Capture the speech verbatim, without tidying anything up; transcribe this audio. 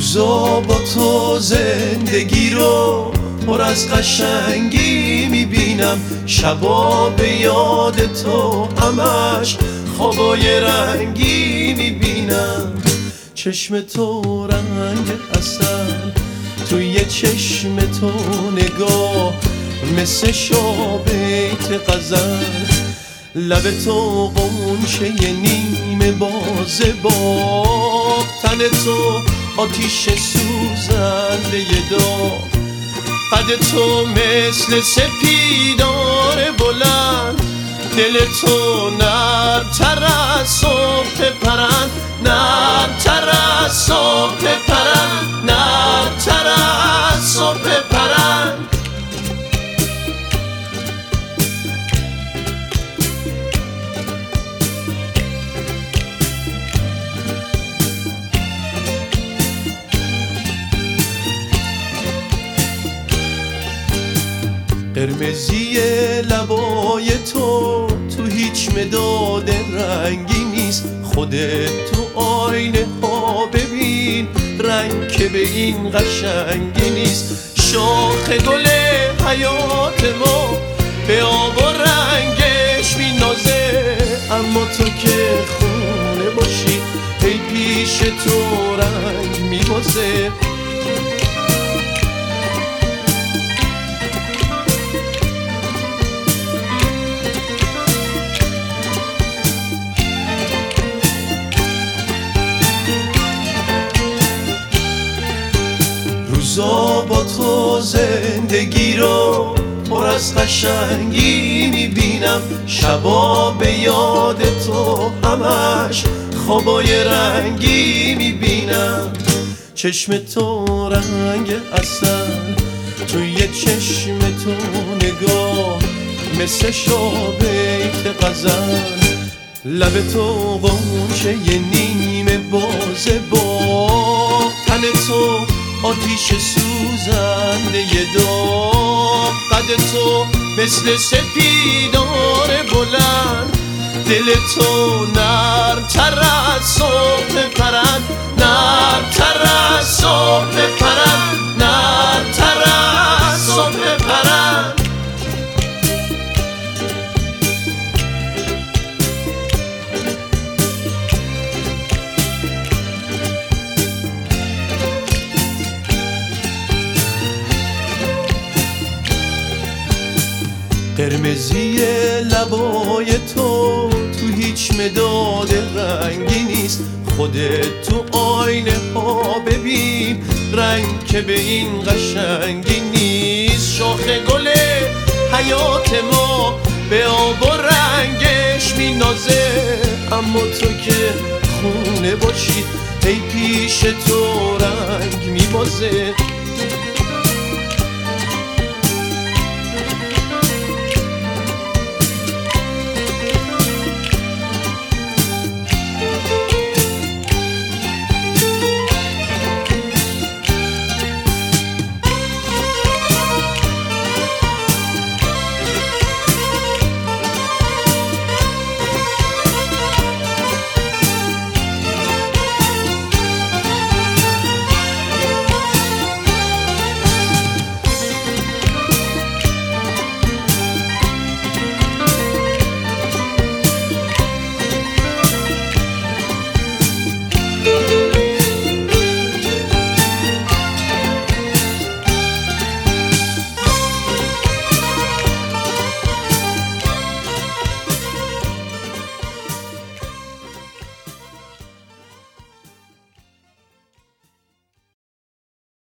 روزا با تو زندگی رو پر از قشنگی میبینم، شبا به یاد تو همش خوابای رنگی میبینم. چشم تو رنگ عسل، توی چشم تو نگاه مثل شابیت غزل، لب تو غنچه نیمه باز باغ، تن تو آتیش سوزنده داغ، قد تو مثل سپیدار بلند، دل تو نرم‌تر از صبح پرند، نرم‌تر از صبح پرند، نرم‌تر از صبح پرند. قرمزی لبای تو تو هیچ مداد رنگی نیست، خودت تو آینه ها ببین رنگ که به این قشنگی نیست. شاخ گل حیات ما به آب و رنگش مینازه، اما تو که خونه باشی ای پیش تو رنگ میبازه. روزا با تو زندگی رو پر از قشنگی میبینم، شبا به یاد تو همش خوابای رنگی میبینم. چشم تو رنگ عسل، توی چشم تو نگاه مثل شابیت غزل، لب تو غنچه نیمه باز باغ، تن تو آتیش سوزنده داغ، قد تو مثل سپیدار بلند، دل تو نرم‌تر از صبح پرند، نرم‌تر از صبح پرند، نرم‌تر از صبح پرند. قرمزی لبای تو تو هیچ مداد رنگی نیست، خودت تو آینه ها ببین رنگ که به این قشنگی نیست. شاخ گل حیات ما به آب و رنگش مینازه، اما تو که خونه باشی ای پیش تو رنگ میبازه.